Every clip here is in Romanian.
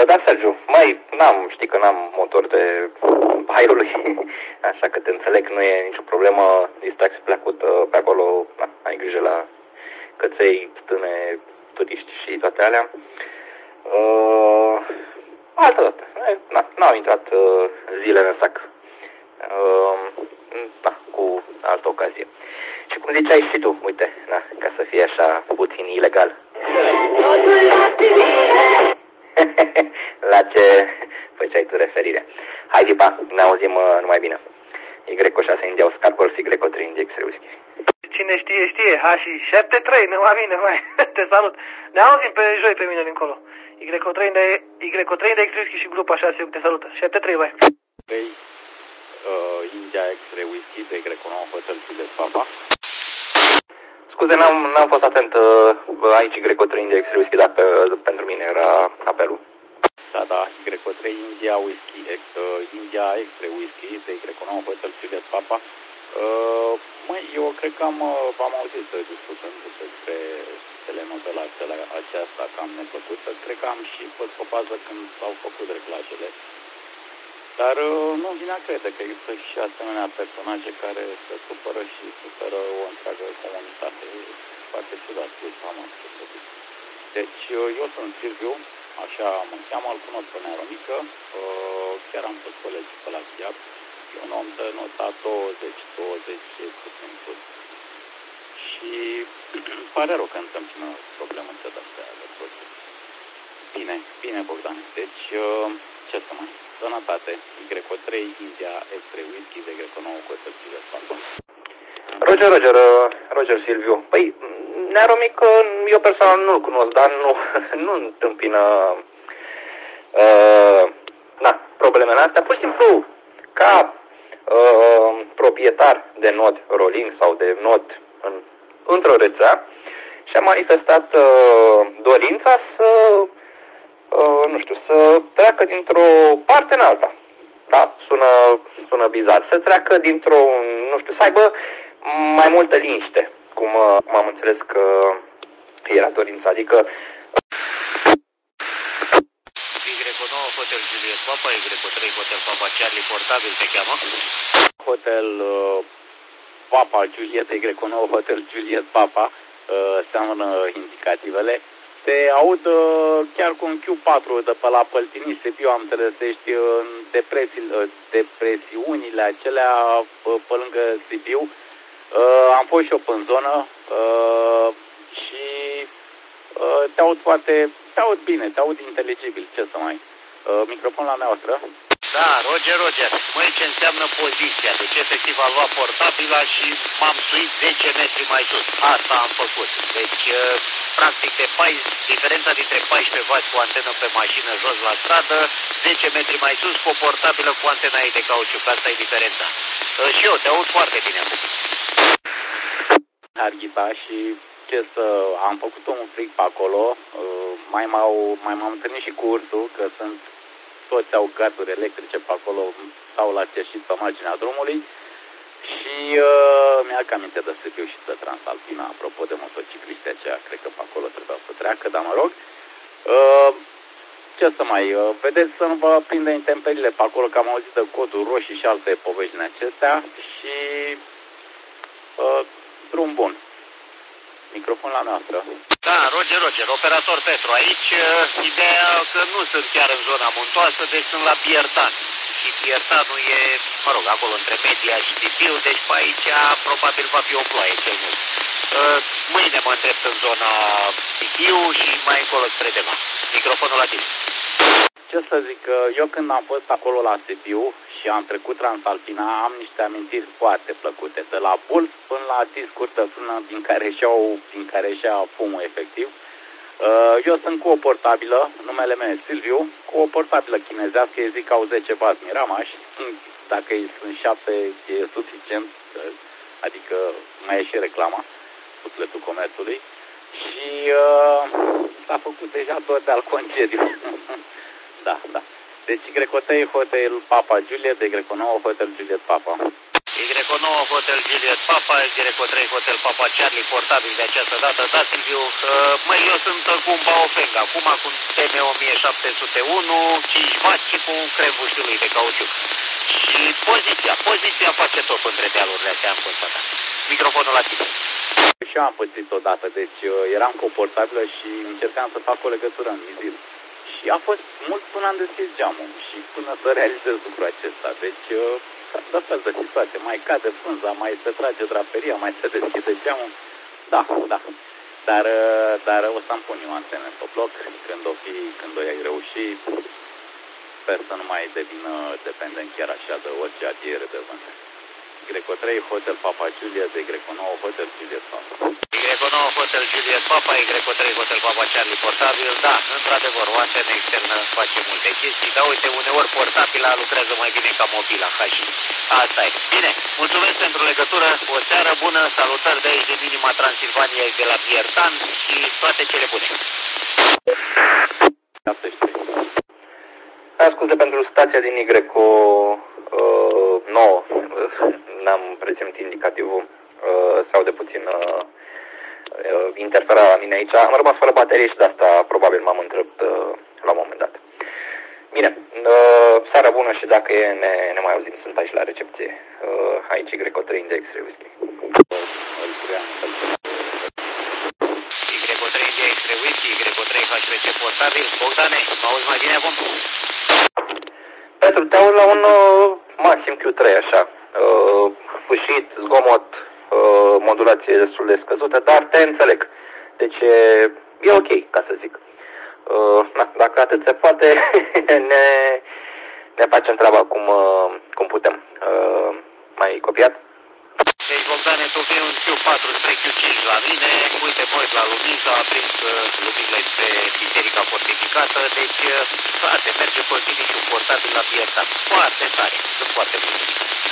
Da, Sergiu, știi că n-am motor de aerului, așa că te înțeleg, nu e nicio problemă, distracție plăcută pe acolo, ai grijă la căței, stâne, turiști și toate alea. Altă dată, n-au intrat zilele în sac, cu altă ocazie. Și cum ziceai și tu, uite, ca să fie așa puțin ilegal. La ce făceai tu referire? Hai, Vipa, ne auzim numai bine. Y6 India Oscar Golf Y3 India X-ray Whisky. Cine știe, știe. Și 7-3, numai bine, mai. Te salut. Ne auzim pe joi pe mine dincolo. Y3 India X-ray Whisky și grupa 6 te salută. 7-3, bye. India X-ray Whisky de Y9 Hotel Juliet Papa. Scuze, n-am fost atent. Aici Y3 India X-ray Whisky, dar pentru mine era apelul. Da, Y3 India Whisky, India X-ray Whisky de Y9 Hotel Juliet Papa. Eu cred că v-am auzit discutând despre telenovela aceasta cam neplăcută. Cred că am și fost o fază când s-au făcut reglajele. Dar nu vine a crede că există și asemenea personaje care se supără și suferă o întreagă comunitate. Foarte ciudat, Deci, eu sunt Silviu, așa mă cheamă, îl cunosc pe Nearomică, chiar am fost colegi pe la Chiar. E un om de nota 20 puțin sus. Și pare rău că întâmplă problemă de-astea de proces. Bine, Bogdan. Deci, ce să mai... Sănătate, Y3 India X-ray Whisky de Y9 Hotel Juliet Papa. Roger Silviu. Păi, Nearomică, eu personal nu-l cunosc, dar nu întâmpină problemele astea. Pur și simplu, ca proprietar de nod rolling sau de nod într-o rețea, și-a manifestat dorința să treacă dintr-o parte în alta. Da, sună bizar. Să treacă să aibă mai multă liniște, cum am înțeles că era dorința. Adică Y9 Hotel Juliet Papa, Y3 Hotel Papa Charlie portabil te cheamă? Hotel Papa Juliet, Y9 Hotel Juliet Papa, seamănă indicativele. Te aud chiar cu un Q4 de pe la Păltini, Sibiu, am înțeles, ești în depresiunile acelea pe lângă Sibiu. Am fost și eu în zonă și te aud bine, te aud inteligibil, ce să mai... Microfon la noastră. Da, Roger. Măi, ce înseamnă poziția? Deci efectiv am luat portabila și m-am suit 10 metri mai sus. Asta am făcut. Deci, practic, diferența dintre 14 W cu antenă pe mașină jos la stradă, 10 metri mai sus cu o portabilă cu antena ei de cauciuc. Asta e diferența. Și eu te aud foarte bine acum. Arghita, și am făcut un fric pe acolo, mai m-am întâlnit și cu ursul, că toți au garduri electrice pe acolo, stau la ieșit pe marginea drumului și mi-a cam aminte de Sibiu și de Transalpina, apropo de motocicliști aceia, cred că pe acolo trebuia să treacă, dar mă rog. Ce să mai, vedeți să nu vă prinde intemperile pe acolo, că am auzit de coduri roșii și alte povești din acestea și drum bun. Microfon la noastră. Da, Roger, operator Petru. Aici, ideea că nu sunt chiar în zona muntoasă, deci sunt la Biertan. Și Biertanul e, acolo între Media și Sibiu, deci pe aici probabil va fi o ploaie cel mult. Mâine mă îndrept în zona Sibiu și mai încolo spre Deva. Microfonul la tine. Ce să zic, eu când am fost acolo la Sibiu și am trecut Transalpina, am niște amintiri foarte plăcute, de la Bulls până la discuri de frână din care ieșea fumul efectiv. Eu sunt cu o portabilă, numele meu e Silviu, cu o portabilă chinezească, ei zic că au 10 W miramaș, dacă ei sunt 7 e suficient, adică mai e și reclama, sufletul comerțului, și s-a făcut deja tot de-al concediu. Da. Deci Y3 Hotel Papa Juliet de Y9 Hotel Juliet Papa. Y3 Greco 9, Hotel Juliet Papa, Greco 3, Hotel Papa Charlie, portabil de această dată. Da, Silviu, măi, eu sunt cu un Baofeng, acum cu TM1701, 5 W și cu crembușul lui de cauciuc. Și poziția face tot între dealurile astea, am constatat. Microfonul la tine. Și eu am pățit odată, deci eram cu o portabilă și încercam să fac o legătură în mizil. Și a fost mult până am deschis geamul și până să realizez lucrul acesta. Deci, de fel de situație, mai cade frunza, mai se trage draperia, mai se deschide geamul. Da. Dar o să-mi pun eu antene pe bloc când o ai reușit. Sper să nu mai devină dependent chiar așa de orice adiere de vânt. Greco 3, Hotel Papa Juliet, de Greco 9, Hotel Juliet Papa. Greco 9, Hotel Juliet Papa, Greco 3, Hotel Papa Charlie, portabil. Da, într-adevăr, o antenă externă face multe chestii, dar uite, uneori portabila lucrează mai bine ca mobila, ca și asta e. Bine, mulțumesc pentru legătură, o seară bună, salutări de aici din inima Transilvaniei, de la Biertan și toate cele bune. Scuze pentru stația din Greco 9. N-am preținut indicativul. Se aude puțin interferarea la mine aici. Am rămas fără baterie și de asta probabil m-am întrebat la un moment dat. Bine, seara bună și dacă e, ne mai auzim. Sunt aici la recepție. Aici Greco 3 Index Whisky. Greco 3 Index Whisky, Greco 3 HVC portabil. Bogdane, mă auzi mai bine acum? Petru, te aud la un maxim Q3 așa. Fâșit, zgomot, modulație destul de scăzută, dar te înțeleg. Deci e ok, ca să zic. Dacă atât se poate, ne facem treaba cum putem. Mai copiat? Deci, Bogdane, tu vii un Q4 spre Q5 la mine, uite, mă uit la lumini, s-a aprins luminile spre biserica fortificată, deci, frate, merge continuu și un portabil la Biertan. Foarte tare, sunt foarte multe.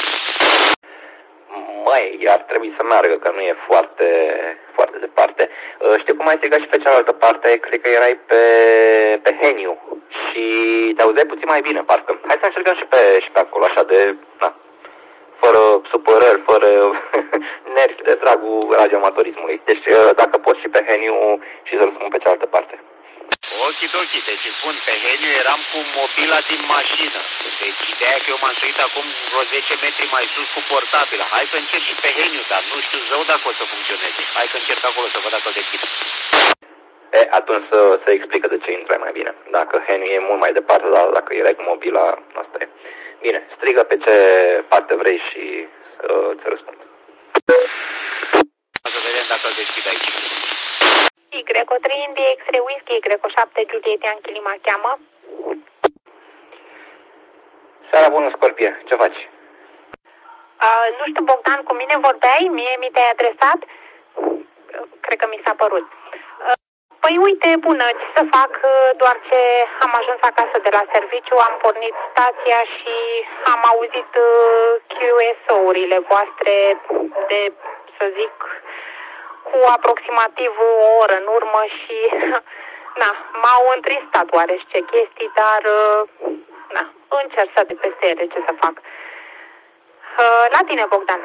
Măi, ar trebui să meargă, că nu e foarte, foarte departe. Știu cum ai strigat și pe cealaltă parte, cred că erai pe Heniu și te auzeai puțin mai bine, parcă. Hai să încercăm și pe acolo, așa de, fără supărări, fără nervi de dragul radioamatorismului. Deci dacă poți și pe Heniu și să răspund pe cealaltă parte. Ochidochi, deci spun, pe Heniu eram cu mobila din mașină. Deci ideea că eu m-am suit acum vreo 10 metri mai sus cu portabila. Hai să încerc și pe Heniu, dar nu știu zău dacă o să funcționeze. Hai să încerc acolo să văd dacă o deschid. Atunci să explică de ce intrai mai bine. Dacă Heniu e mult mai departe, dar dacă erai cu mobila, asta e. Bine, strigă pe ce parte vrei și îți răspund. Să vedem dacă îl deschid aici. Greco 3 India X-ray Whisky, Greco 7 Juliet Yankee Lima cheamă. Seara bună, Scorpie, ce faci? Nu știu, Bogdan, cu mine vorbeai? Mie mi te-ai adresat? Cred că mi s-a părut. Păi uite, bună, ce să fac, doar ce am ajuns acasă de la serviciu, am pornit stația și am auzit QSO-urile voastre de, să zic, cu aproximativ o oră în urmă și, m-au întristat oarește chestii, dar, încerc să de peste ele, ce să fac. La tine, Bogdan.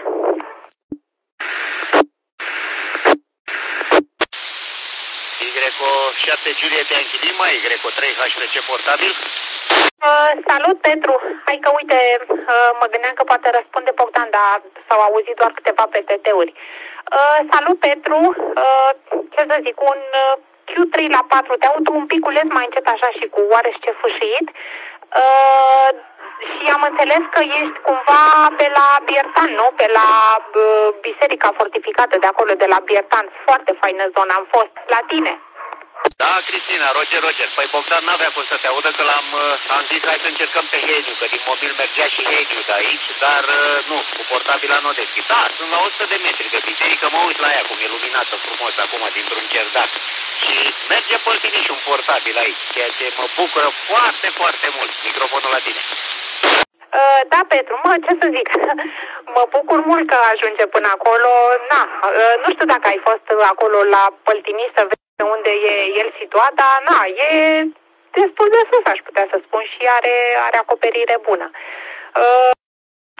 Greco 7 Juliet Yankee Lima, Greco 3 HVC portabil. Salut, Petru. Hai că, uite, mă gândeam că poate răspunde Bogdan, dar s-au auzit doar câteva PTT-uri. Salut, Petru. Ce să zic, un Q3 la 4. Te aud un piculeț mai încet așa și cu oarește fâșit. Și am înțeles că ești cumva pe la Biertan, nu? Pe la biserica fortificată de acolo, de la Biertan. Foarte faină zonă am fost. La tine. Da, Cristina, Roger. Păi Bogdan n-avea cum să te audă că am zis hai să încercăm pe Heniu, că din mobil mergea și Heniu de aici, dar nu, cu portabila nu o deschid. Da, sunt la 100 de metri de biserică, mă uit la ea cum e luminată frumos acum dintr-un cerdac. Și merge păltiniș un portabil aici, ceea ce mă bucură foarte, foarte mult. Microfonul la tine. Da, Petru, ce să zic, mă bucur mult că ajunge până acolo. Nu știu dacă ai fost acolo la Păltiniș să vezi unde e el situat, dar e destul de sus, aș putea să spun, și are acoperire bună.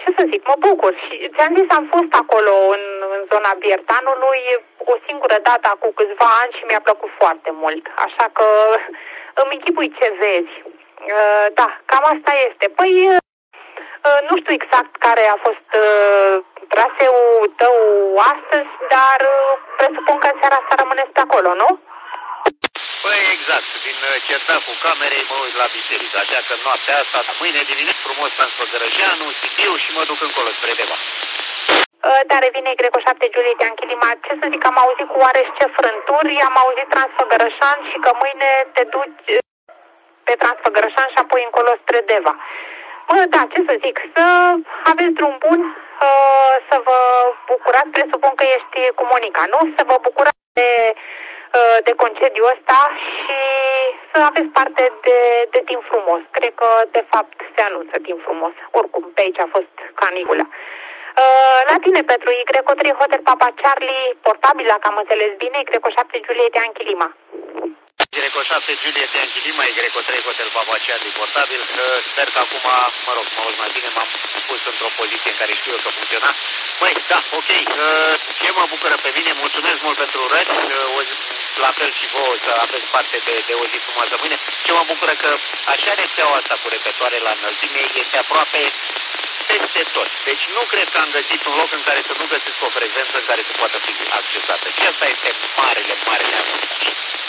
ce să zic, mă bucur. Și ți-am zis, am fost acolo în zona Biertanului o singură dată acum câțiva ani și mi-a plăcut foarte mult. Așa că îmi închipui ce vezi. Da, cam asta este. Păi, nu știu exact care a fost traseul tău astăzi, dar presupun că în seara asta rămâneți pe acolo, nu? Păi exact, din Cerdacul camerei mă uit la biserică, așa că noaptea asta, mâine dimineață frumos Transfăgărășanu, Sibiu și mă duc încolo spre Deva. Dar revine Greco 7 Julie de Anchilima. Ce să zic, am auzit cu oarește frânturi, am auzit Transfăgărășan și că mâine te duci pe Transfăgărășan și apoi încolo spre Deva. Da, ce să zic, să aveți drum bun, să vă bucurați, presupun că ești cu Monica, nu? Să vă bucurați de concediul ăsta și să aveți parte de timp frumos. Cred că, de fapt, se anunță timp frumos. Oricum, pe aici a fost canicula. La tine, Petru, Y3 Hotel Papa Charlie, portabila, că am înțeles bine, Y7 Juliet Anchilima. Y7 Juliet Anchilima, Y3 Hotel Papa Charlie, portabil. Sper că acum, mă rog, mă auzi mai bine, m-am pus într-o poziție în care știu eu că funcționa. Băi, da, ok, ce mă bucură pe mine, mulțumesc mult pentru urări, la fel și vouă să aveți parte de o zi frumoasă mâine. Ce mă bucură că așa rețeaua asta cu repetoare la înălțime este aproape peste tot. Deci nu cred că am găsit un loc în care să nu găsesc o frecvență în care să poată fi accesată. Și asta este marele avantaj.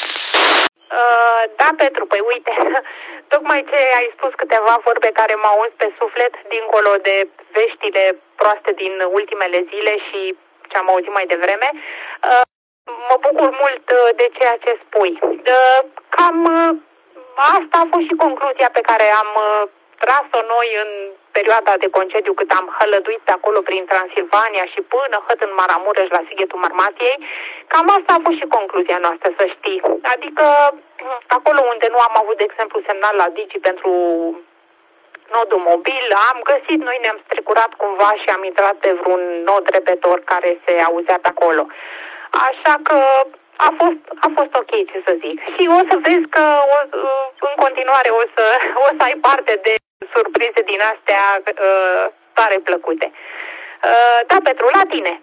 Da, Petru, păi uite, tocmai ce ai spus câteva vorbe care m-au uns pe suflet, dincolo de veștile proaste din ultimele zile și ce am auzit mai devreme, mă bucur mult de ceea ce spui. Cam asta a fost și concluzia pe care am tras-o noi în perioada de concediu cât am hălăduit pe acolo prin Transilvania și până hăt în Maramureș la Sighetul Marmației. Cam asta a fost și concluzia noastră, să știi. Adică acolo unde nu am avut, de exemplu, semnal la Digi pentru nodul mobil, am găsit, noi ne-am strecurat cumva și am intrat pe vreun nod repetor care se auzea pe acolo. Așa că a fost ok, ce să zic. Și o să vezi că în continuare o să ai parte de surprize din astea tare plăcute. Da, Petru, la tine.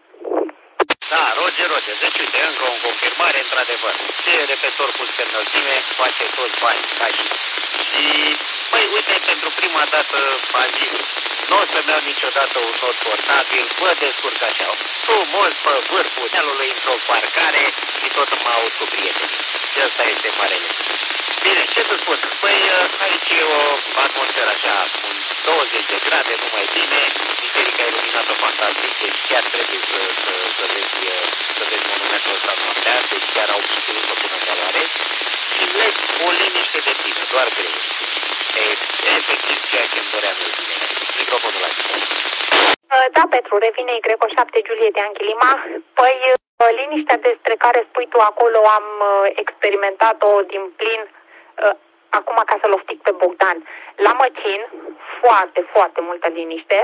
Da, Roger. Deci, uite, încă o confirmare, într-adevăr. Ce repetor pus pe înălțime face toți bani ca și, băi, uite, pentru prima dată a zis, nu o să-mi iau niciodată un not portabil, mă descurc așa, frumos pe vârful dealului într-o parcare și tot mă aud cu prietenii. Și ăsta este marele. Bine, ce să spun? Păi aici e o atmosferă așa, un 20 de grade, numai bine, biserica iluminată fantastic, deci chiar trebuie să vezi monumentul ăsta noaptea, deci chiar au ținut-o până în valoare și vezi o liniște de tine, doar greu. E efectiv ceea ce îmi doream eu bine. Microfonul la tine. Da, Petru, revine Y7 Juliet de Anchilima. Păi, liniștea despre care spui tu acolo am experimentat-o din plin acum ca să-l oftic pe Bogdan. La Măcin, foarte, foarte multă liniște.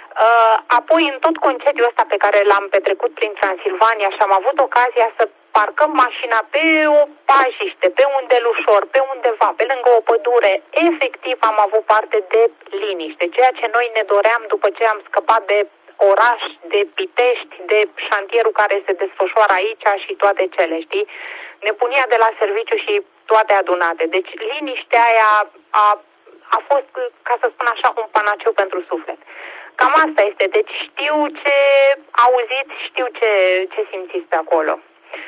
Apoi, în tot concediul ăsta pe care l-am petrecut prin Transilvania și am avut ocazia să parcăm mașina pe o pajiște, pe un delușor, pe undeva, pe lângă o pădure, efectiv am avut parte de liniște. Ceea ce noi ne doream după ce am scăpat de oraș, de Pitești, de șantierul care se desfășoară aici și toate cele, știi? Nebunia de la serviciu și toate adunate. Deci liniștea aia a fost, ca să spun așa, un panaceu pentru suflet. Cam asta este. Deci știu ce auziți, știu ce simțiți pe acolo.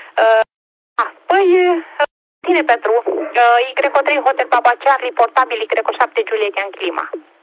Păi, tine, Petru, Y3 Hotel Papa Charlie, portabil Y7 Juliet în Clima.